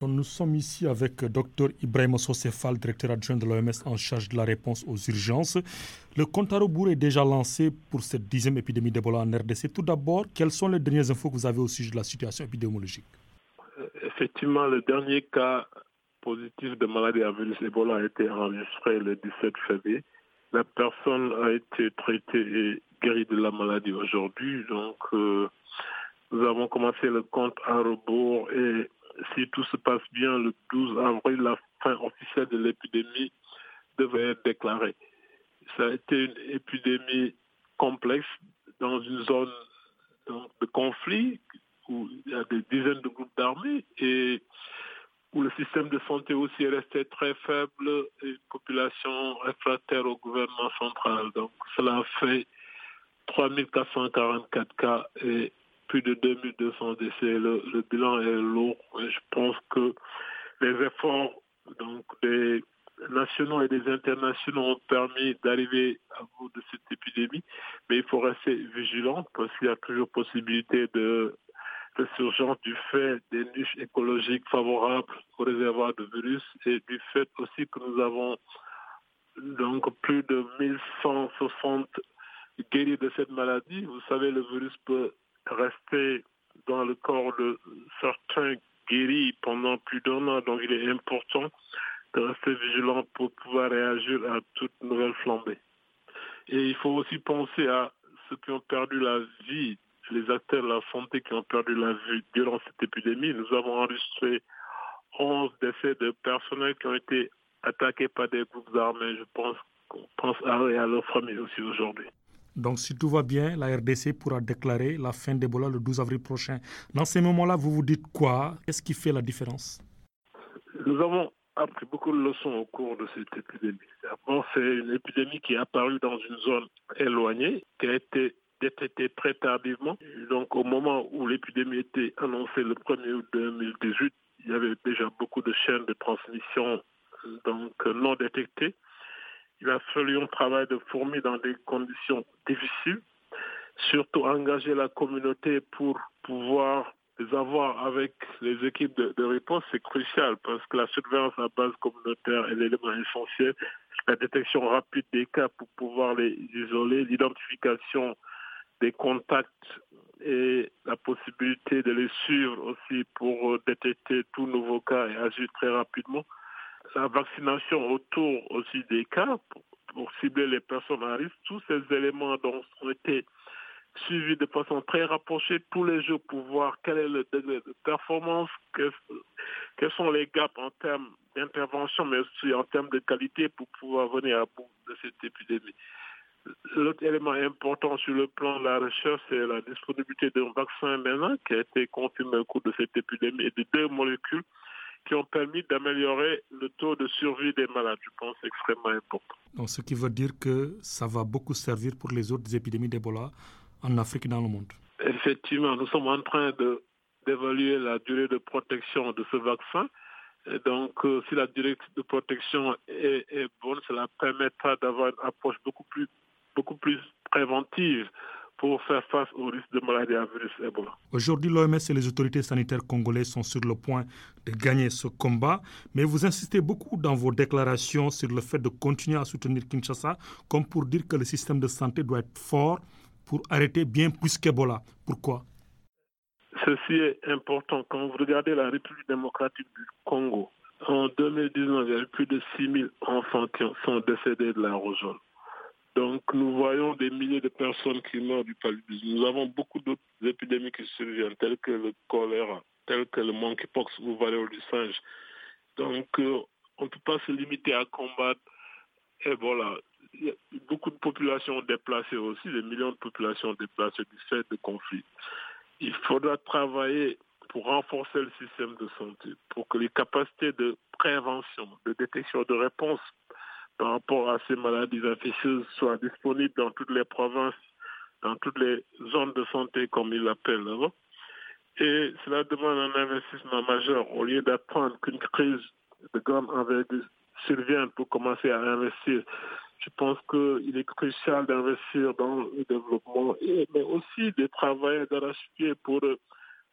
Nous sommes ici avec Dr Ibrahima Sosé-Fall, directeur adjoint de l'OMS en charge de la réponse aux urgences. Le compte à rebours est déjà lancé pour cette 10e épidémie d'Ebola en RDC. Tout d'abord, quelles sont les dernières infos que vous avez au sujet de la situation épidémiologique? Effectivement, le dernier cas positif de maladie à virus Ebola a été enregistré le 17 février. La personne a été traitée et guérie de la maladie aujourd'hui. Donc, nous avons commencé le compte à rebours et si tout se passe bien, le 12 avril, la fin officielle de l'épidémie devrait être déclarée. Ça a été une épidémie complexe dans une zone de conflit où il y a des dizaines de groupes d'armées et où le système de santé aussi est resté très faible et une population réfractaire au gouvernement central. Donc cela a fait 3444 cas et plus de 2200 décès. Le bilan est lourd et je pense que les efforts des nationaux et des internationaux ont permis d'arriver à bout de cette épidémie, mais il faut rester vigilant parce qu'il y a toujours possibilité de résurgence du fait des niches écologiques favorables au réservoir de virus et du fait aussi que nous avons donc plus de 1160 guéris de cette maladie. Vous savez, le virus peut rester dans le corps de certains guéris pendant plus d'un an, donc il est important de rester vigilant pour pouvoir réagir à toute nouvelle flambée. Et il faut aussi penser à ceux qui ont perdu la vie, les acteurs de la santé qui ont perdu la vie durant cette épidémie. Nous avons enregistré 11 décès de personnels qui ont été attaqués par des groupes armés. Je pense qu'on pense à eux et à leurs familles aussi aujourd'hui. Donc, si tout va bien, la RDC pourra déclarer la fin d'Ebola le 12 avril prochain. Dans ces moments-là, vous vous dites quoi? Qu'est-ce qui fait la différence? Nous avons appris beaucoup de leçons au cours de cette épidémie. D'abord, c'est une épidémie qui est apparue dans une zone éloignée, qui a été détectée très tardivement. Donc, au moment où l'épidémie était annoncée le 1er août 2018, il y avait déjà beaucoup de chaînes de transmission non détectées. Il a fallu un travail de fourmi dans des conditions difficiles, surtout engager la communauté pour pouvoir les avoir avec les équipes de réponse, c'est crucial parce que la surveillance à base communautaire est l'élément essentiel. La détection rapide des cas pour pouvoir les isoler, l'identification des contacts et la possibilité de les suivre aussi pour détecter tout nouveau cas et agir très rapidement. La vaccination autour aussi des cas pour cibler les personnes à risque, tous ces éléments ont été suivis de façon très rapprochée tous les jours pour voir quel est le degré de performance, quels sont les gaps en termes d'intervention, mais aussi en termes de qualité pour pouvoir venir à bout de cette épidémie. L'autre élément important sur le plan de la recherche, c'est la disponibilité d'un vaccin maintenant qui a été confirmé au cours de cette épidémie et de 2 molécules qui ont permis d'améliorer le taux de survie des malades. Je pense que c'est extrêmement important. Donc, ce qui veut dire que ça va beaucoup servir pour les autres épidémies d'Ebola en Afrique et dans le monde. Effectivement, nous sommes en train d'évaluer la durée de protection de ce vaccin. Et donc, si la durée de protection est bonne, cela permettra d'avoir une approche beaucoup plus préventive pour faire face au risque de maladie à virus Ebola. Aujourd'hui, l'OMS et les autorités sanitaires congolaises sont sur le point de gagner ce combat, mais vous insistez beaucoup dans vos déclarations sur le fait de continuer à soutenir Kinshasa, comme pour dire que le système de santé doit être fort pour arrêter bien plus qu'Ebola. Pourquoi? Ceci est important. Quand vous regardez la République démocratique du Congo, en 2019, il y a eu plus de 6000 enfants qui sont décédés de la rougeole. Donc, nous voyons des milliers de personnes qui meurent du paludisme. Nous avons beaucoup d'autres épidémies qui surviennent, telles que le choléra, telles que le monkeypox ou variole du singe. Donc, on ne peut pas se limiter à combattre Ebola. Il y a beaucoup de populations déplacées aussi, des millions de populations déplacées du fait de conflits. Il faudra travailler pour renforcer le système de santé, pour que les capacités de prévention, de détection, de réponse par rapport à ces maladies infectieuses soient disponibles dans toutes les provinces, dans toutes les zones de santé, comme ils l'appellent. Et cela demande un investissement majeur. Au lieu d'attendre qu'une crise de grande envergure survienne pour commencer à investir, je pense qu'il est crucial d'investir dans le développement, mais aussi de travailler d'arrache-pied pour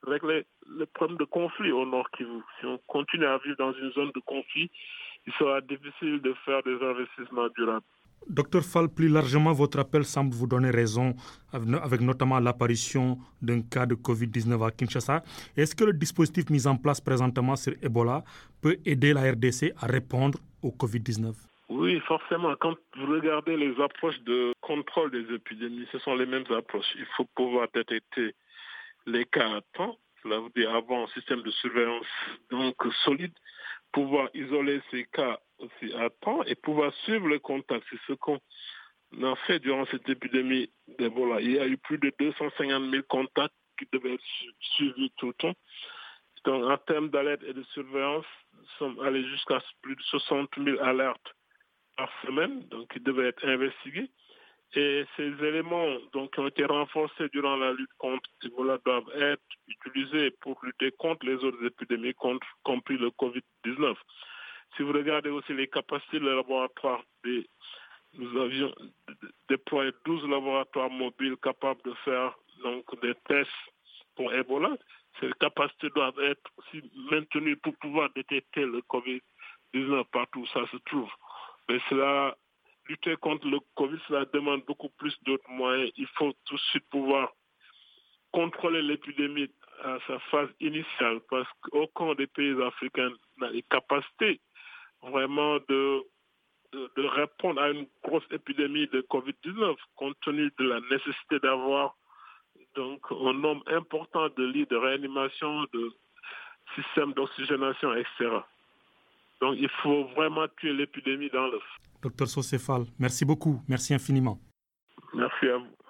régler le problème de conflit au Nord Kivu. Si on continue à vivre dans une zone de conflit, il sera difficile de faire des investissements durables. Docteur Fall, plus largement, votre appel semble vous donner raison, avec notamment l'apparition d'un cas de Covid-19 à Kinshasa. Est-ce que le dispositif mis en place présentement sur Ebola peut aider la RDC à répondre au Covid-19? Oui, forcément. Quand vous regardez les approches de contrôle des épidémies, ce sont les mêmes approches. Il faut pouvoir détecter les cas à temps, cela veut dire avoir un système de surveillance donc solide, pouvoir isoler ces cas aussi à temps et pouvoir suivre les contacts. C'est ce qu'on a fait durant cette épidémie d'Ebola. Il y a eu plus de 250 000 contacts qui devaient être suivis tout le temps. Donc, en termes d'alerte et de surveillance, nous sommes allés jusqu'à plus de 60 000 alertes par semaine, donc qui devaient être investigués. Et ces éléments donc, qui ont été renforcés durant la lutte contre Ebola doivent être utilisés pour lutter contre les autres épidémies, compris le Covid-19. Si vous regardez aussi les capacités de laboratoire, nous avions déployé 12 laboratoires mobiles capables de faire donc, des tests pour Ebola. Ces capacités doivent être aussi maintenues pour pouvoir détecter le Covid-19 partout où ça se trouve. Mais cela, lutter contre le Covid, cela demande beaucoup plus d'autres moyens. Il faut tout de suite pouvoir contrôler l'épidémie à sa phase initiale parce qu'aucun des pays africains n'a les capacités vraiment de répondre à une grosse épidémie de Covid-19 compte tenu de la nécessité d'avoir donc un nombre important de lits de réanimation, de systèmes d'oxygénation, etc. Donc il faut vraiment tuer l'épidémie dans l'œuf. Docteur Sosé Fall, merci beaucoup, merci infiniment. Merci à vous.